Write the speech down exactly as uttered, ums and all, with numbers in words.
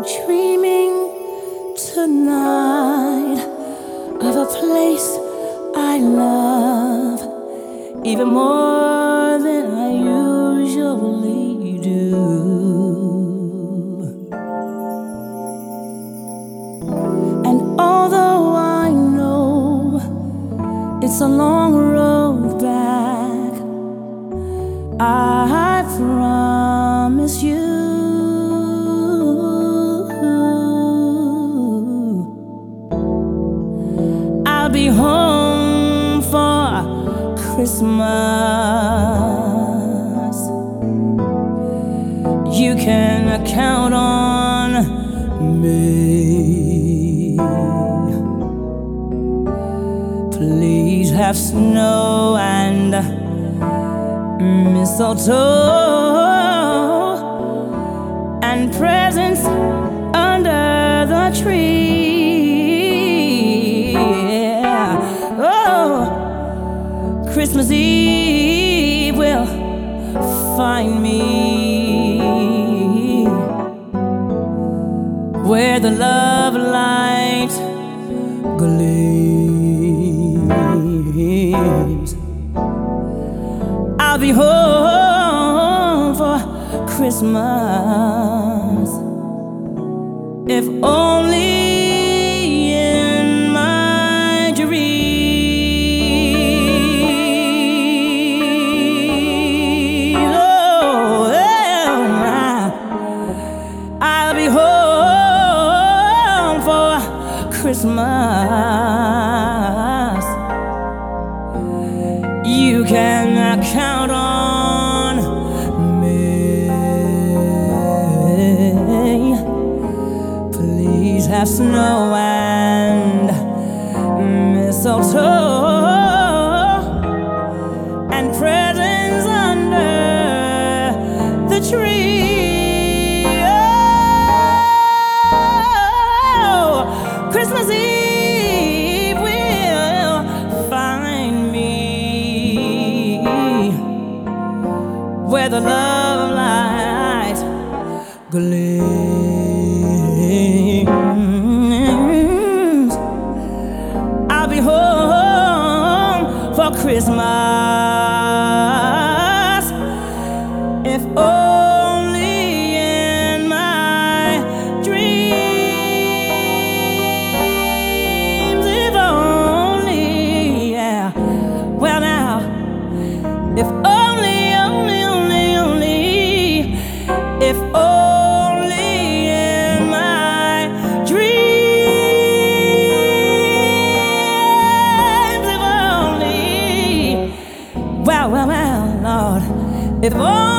Dreaming tonight of a place I love even more than I usually do. And although I know it's a long road back, I promise you I'll be home for Christmas. You can count on me. Please have snow and mistletoe and presents under the tree. Oh, Christmas Eve will find me where the love light gleams. I'll be home for Christmas, if only in my dream. Oh, yeah. I'll be home for Christmas. You can count on me. Please have snow and mistletoe and presents under the tree. Oh, Christmas Eve will find me where the love light gleams. I'll be home for Christmas, if only in my dreams. If only, yeah. Well now, if only, only, only, only, if only in my dreams. If only, well, well, well, Lord, if only.